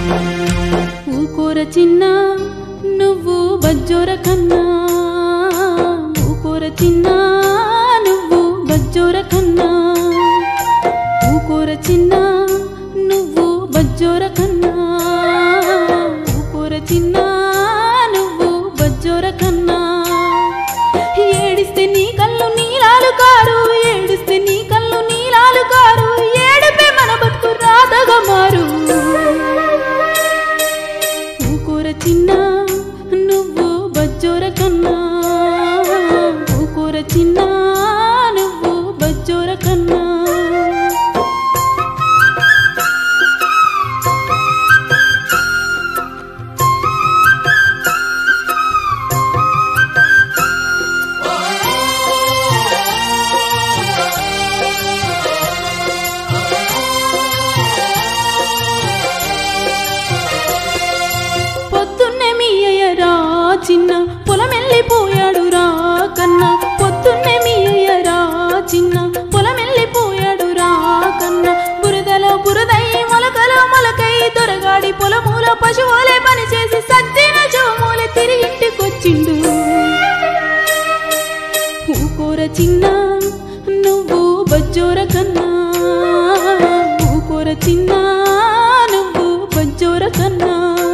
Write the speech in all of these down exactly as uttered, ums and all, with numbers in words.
ఊకోర చిన్న నువ్వు బజ్జోర కన్నా, ఊకోర చిన్న నువ్వు బజ్జోర కన్నా, ఊకోర చిన్న నువ్వు బజ్జోర కన్నా, ఊకోర చిన్న నువ్వు బజ్జోర కన్నా. ఏడిస్తే నీ కళ్ళు నీలాలు కారు, ఏడిస్తే నీ కళ్ళు నీలాలు కారు, ఏడుపే మన బతుకు రాతగా మారు. ఊకోర చిన్న నువ్వు బజ్జోర కన్నా, ఊకోర చిన్న నువ్వు బజ్జోర కన్నా. చిన్న పొలమెల్లిపోయాడు రా కన్నా, పొద్దున్నే మీ అయ్యరా చిన్న పొలమెల్లిపోయాడు రా కన్నా. బురదలో బురదై మొలకలో మొలకై దొరగాడి పొలమూల పశువులే పనిచేసి సద్దిన జోమూలే తిరిగి ఇంటికొచ్చిండు. ఊకోర చిన్న నువ్వు బజ్జోర కన్నా, ఊకోర చిన్న నువ్వు బజ్జోర కన్నా.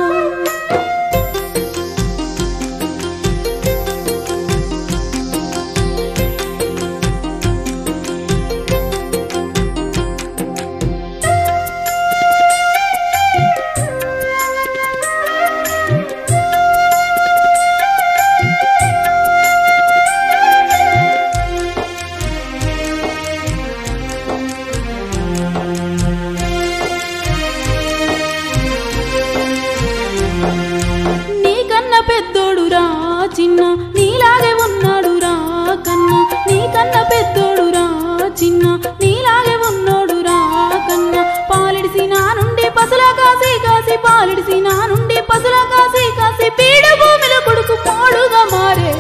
పెద్దోడు రా చిన్న నీలాగే ఉన్నాడు రా కన్నా, నీకన్నా పెద్దోడు రా చిన్న నీలాగే ఉన్నాడు రా కన్నా. పాలిడిసి నా నుండి పసుల కాసి కాసి, పాలిడిసి నా నుండి పసుల కాసి కాసి, పీడు భూమిలో కొడుకు పాడుగా మారే.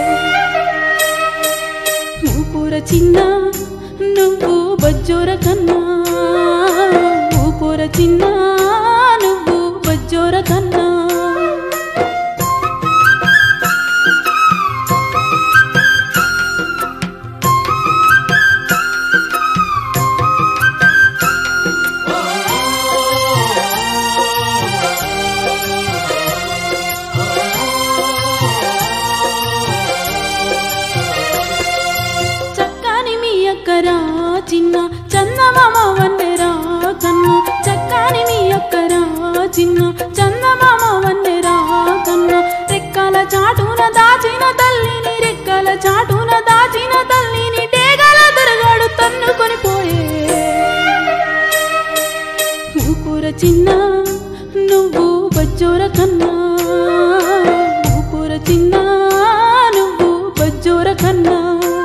ఊకోర చిన్న నువ్వు బజ్జోర కన్నా, ఊకోర చిన్న నువ్వు బజ్జోర కన్నా. రా చిన్న చందమామ వన్నెరా కన్నా, చక్కాని మీ అక్కరా చిన్న చందమామ వన్నెరా కన్నా. రెక్కల చాటున దాచిన తల్లిని, రెక్కల చాటున దాచిన తల్లిని డేగల దొరగాడు తన్నుకొని పోయే. ఊకోర చిన్న నువ్వు బజ్జోర కన్నా, ఊకోర చిన్న నువ్వు బజ్జోర కన్నా.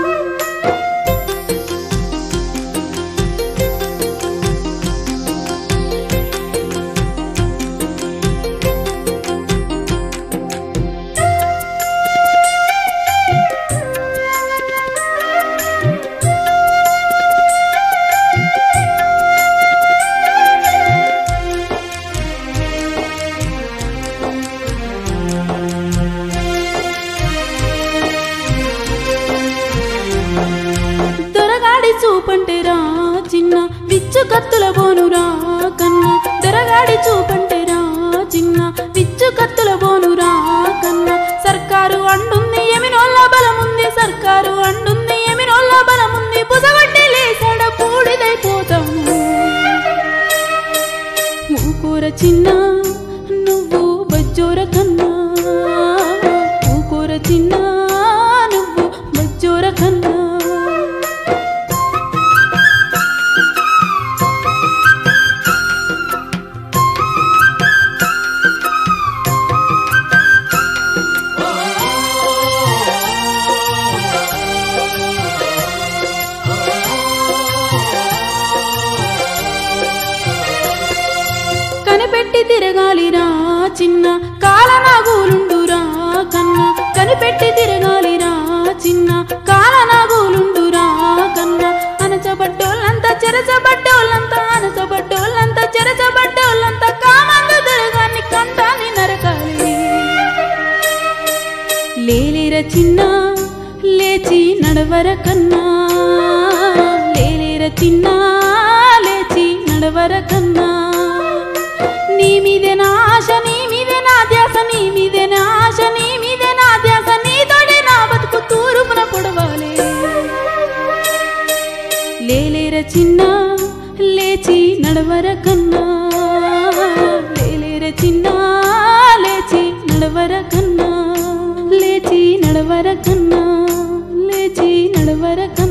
చూపంటే రా చిన్న విచ్చు కత్తుల బోను రా కన్నా, దొరగాడి చూపంటే రా చిన్న విచ్చు కత్తుల బోను రా కన్నా. సర్కారు అండుంది ఎమినోళ్ళ బలముంది, సర్కారు అండుంది ఎమినోళ్ళ బలముంది, బుసగొట్టి లేసాడ పూడిదైపోతాము. ఊకోర చిన్న నువ్వు బజ్జోర కన్నా, ఊకోర చిన్న నువ్వు బజ్జోర కన్నా. కనిపెట్టి తిరగాలిరా చిన్న కాలనాగులుండురా కన్నా, కనిపెట్టి తిరగాలిరా చిన్న కాలనాగులుండురా కన్నా. అనచబడ్డోళ్ళంతా చెరచబడ్డోళ్ళంతా, అనచబడ్డోళ్ళంతా చెరచబడ్డోళ్ళంతా కామందు కంఠాన్ని నరకాలి. లేలేర చిన్న లేచి నడవర కన్నా, లేలేర చిన్న లేచి నడవర కన్నా. నీ మీదే నా ఆశ, నీ మీదే నా ధ్యాస, నీ మీదే నా ఆశ, నీ మీదే నా ధ్యాస. నీ తోడే నా బతుకు తూరుపున పొడవాలి. లేలేర చిన్న లేచి నడవర కన్నా, లేలేర చిన్న లేచి నడవర కన్నా, లేచి నడవర కన్నా, లేచి నడవర కన్నా.